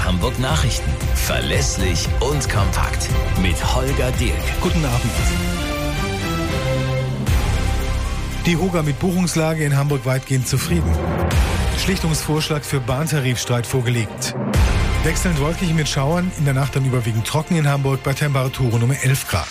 Hamburg Nachrichten. Verlässlich und kompakt. Mit Holger Dilk. Guten Abend. Die HOGA mit Buchungslage in Hamburg weitgehend zufrieden. Schlichtungsvorschlag für Bahntarifstreit vorgelegt. Wechselnd wolkig mit Schauern, in der Nacht dann überwiegend trocken in Hamburg bei Temperaturen um 11 Grad.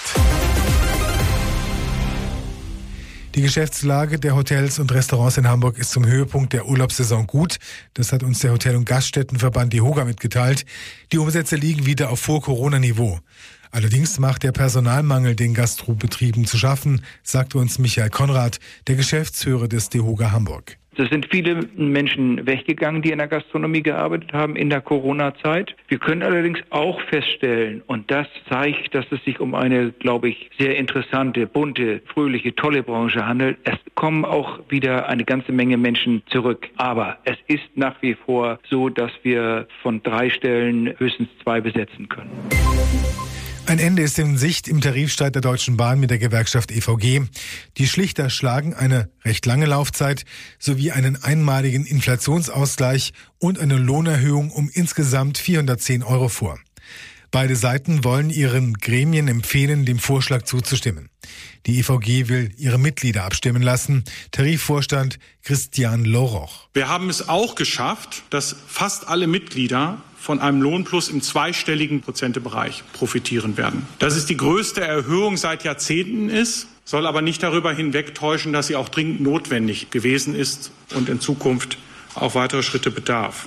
Die Geschäftslage der Hotels und Restaurants in Hamburg ist zum Höhepunkt der Urlaubssaison gut. Das hat uns der Hotel- und Gaststättenverband, die HOGA, mitgeteilt. Die Umsätze liegen wieder auf Vor-Corona-Niveau. Allerdings macht der Personalmangel den Gastrobetrieben zu schaffen, sagte uns Michael Konrad, der Geschäftsführer des DEHOGA Hamburg. Es sind viele Menschen weggegangen, die in der Gastronomie gearbeitet haben in der Corona-Zeit. Wir können allerdings auch feststellen, und das zeigt, dass es sich um eine, glaube ich, sehr interessante, bunte, fröhliche, tolle Branche handelt. Es kommen auch wieder eine ganze Menge Menschen zurück. Aber es ist nach wie vor so, dass wir von 3 Stellen höchstens 2 besetzen können. Ein Ende ist in Sicht im Tarifstreit der Deutschen Bahn mit der Gewerkschaft EVG. Die Schlichter schlagen eine recht lange Laufzeit sowie einen einmaligen Inflationsausgleich und eine Lohnerhöhung um insgesamt 410 € vor. Beide Seiten wollen ihren Gremien empfehlen, dem Vorschlag zuzustimmen. Die EVG will ihre Mitglieder abstimmen lassen. Tarifvorstand Christian Loroch. Wir haben es auch geschafft, dass fast alle Mitglieder von einem Lohnplus im zweistelligen Prozentebereich profitieren werden. Dass es die größte Erhöhung seit Jahrzehnten ist, soll aber nicht darüber hinwegtäuschen, dass sie auch dringend notwendig gewesen ist und in Zukunft auch weitere Schritte bedarf.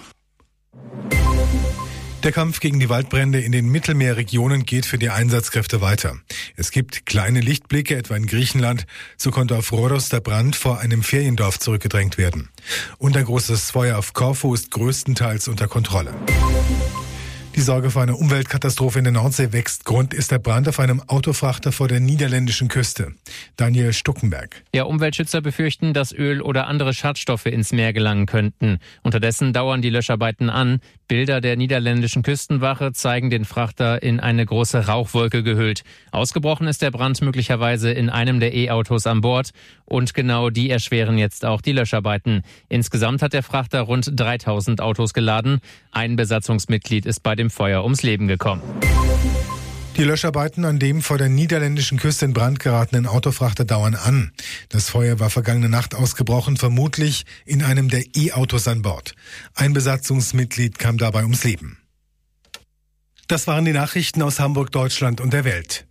Der Kampf gegen die Waldbrände in den Mittelmeerregionen geht für die Einsatzkräfte weiter. Es gibt kleine Lichtblicke, etwa in Griechenland. So konnte auf Rhodos der Brand vor einem Feriendorf zurückgedrängt werden. Und ein großes Feuer auf Korfu ist größtenteils unter Kontrolle. Die Sorge vor einer Umweltkatastrophe in der Nordsee wächst. Grund ist der Brand auf einem Autofrachter vor der niederländischen Küste. Daniel Stuckenberg. Ja, Umweltschützer befürchten, dass Öl oder andere Schadstoffe ins Meer gelangen könnten. Unterdessen dauern die Löscharbeiten an. Bilder der niederländischen Küstenwache zeigen den Frachter in eine große Rauchwolke gehüllt. Ausgebrochen ist der Brand möglicherweise in einem der E-Autos an Bord. Und genau die erschweren jetzt auch die Löscharbeiten. Insgesamt hat der Frachter rund 3000 Autos geladen. Ein Besatzungsmitglied ist bei dem Feuer ums Leben gekommen. Die Löscharbeiten an dem vor der niederländischen Küste in Brand geratenen Autofrachter dauern an. Das Feuer war vergangene Nacht ausgebrochen, vermutlich in einem der E-Autos an Bord. Ein Besatzungsmitglied kam dabei ums Leben. Das waren die Nachrichten aus Hamburg, Deutschland und der Welt.